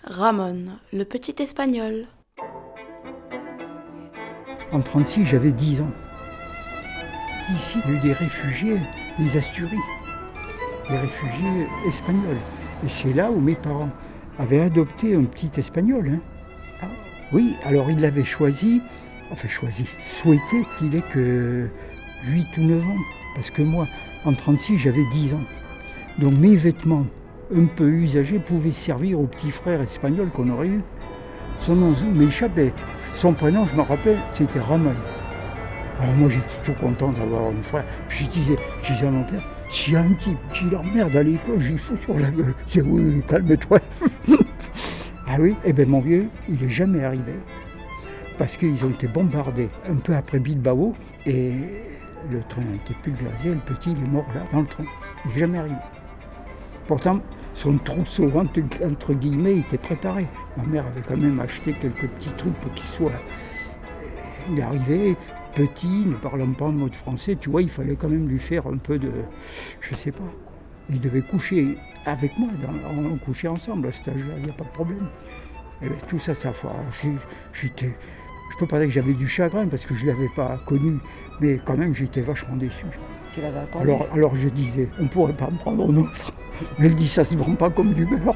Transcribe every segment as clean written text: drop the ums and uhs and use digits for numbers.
Ramon, le petit espagnol. En 1936, j'avais 10 ans. Ici, il y a eu des réfugiés, des Asturies, des réfugiés espagnols. Et c'est là où mes parents avaient adopté un petit espagnol. Ah, oui, alors ils l'avaient souhaité qu'il ait que 8 ou 9 ans. Parce que moi, en 1936, j'avais 10 ans. Donc mes vêtements un peu usagés pouvaient servir au petit frère espagnol qu'on aurait eu. Son nom m'échappait. Son prénom, je me rappelle, c'était Ramon. Alors moi, j'étais tout content d'avoir un frère. Puis je disais à mon père, s'il y a un type qui l'emmerde à l'école, j'y fous sur la gueule. Je disais, oui, calme-toi. Ah oui, eh bien mon vieux, il n'est jamais arrivé. Parce qu'ils ont été bombardés un peu après Bilbao. Et le train a été pulvérisé. Le petit, il est mort là, dans le train. Il n'est jamais arrivé. Pourtant, son trousseau, entre guillemets, était préparé. Ma mère avait quand même acheté quelques petits trucs pour qu'il soit... Il arrivait, petit, ne parlant pas un mot de français, tu vois, il fallait quand même lui faire un peu de... Je sais pas. Il devait coucher avec moi, on couchait ensemble à cet âge-là, il n'y a pas de problème. Et bien, tout ça, j'étais... Je peux pas dire que j'avais du chagrin parce que je ne l'avais pas connu, mais quand même, j'étais vachement déçu. Tu l'avais attendu. Alors je disais, on ne pourrait pas me prendre un autre. Mais elle dit, ça se vend pas comme du beurre.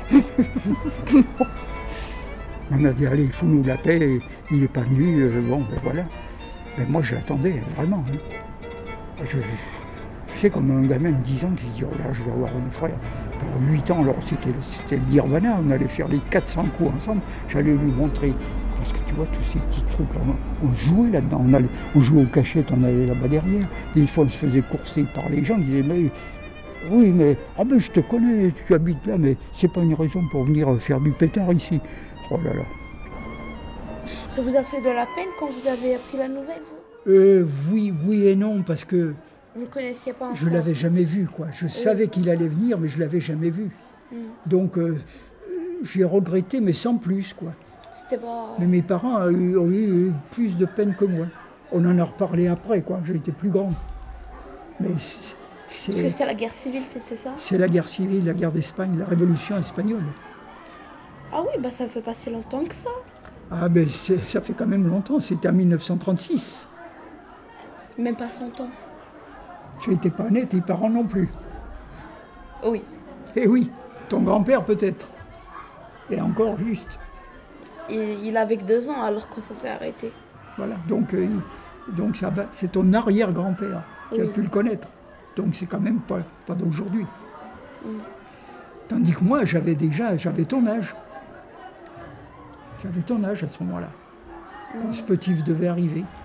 Ma mère dit, allez, fous-nous la paix, il n'est pas venu, bon, ben voilà. Ben moi, je l'attendais, vraiment. Je sais, comme un gamin de 10 ans qui se dit, oh là, je vais avoir un frère. Pour 8 ans, alors c'était le nirvana, on allait faire les 400 coups ensemble, j'allais lui montrer. Parce que tu vois, tous ces petits trucs, là, on jouait là-dedans, on jouait aux cachettes, on allait là-bas derrière. Des fois, on se faisait courser par les gens, ils disaient, mais... Oui, mais je te connais, tu habites là, mais c'est pas une raison pour venir faire du pétard ici. Oh là là. Ça vous a fait de la peine quand vous avez appris la nouvelle, vous Oui et non, parce que vous ne le connaissiez pas encore. Je l'avais jamais vu, quoi. Je savais qu'il allait venir, mais je l'avais jamais vu. Donc, j'ai regretté, mais sans plus, quoi. C'était pas... Mais mes parents ont eu plus de peine que moi. On en a reparlé après, quoi. J'étais plus grand. Mais Parce que c'est la guerre civile, c'était ça? C'est la guerre civile, la guerre d'Espagne, la révolution espagnole. Ah oui, ça fait pas si longtemps que ça. Ah ben ça fait quand même longtemps, c'était en 1936. Même pas 100 ans. Tu n'étais pas né, tes parents non plus. Oui. Eh oui, ton grand-père peut-être. Et encore juste. Il avait que 2 ans alors que ça s'est arrêté. Voilà, donc ça va, c'est ton arrière-grand-père qui a pu le connaître. Donc c'est quand même pas d'aujourd'hui. Tandis que moi, j'avais ton âge. J'avais ton âge à ce moment-là. Quand ce petit devait arriver.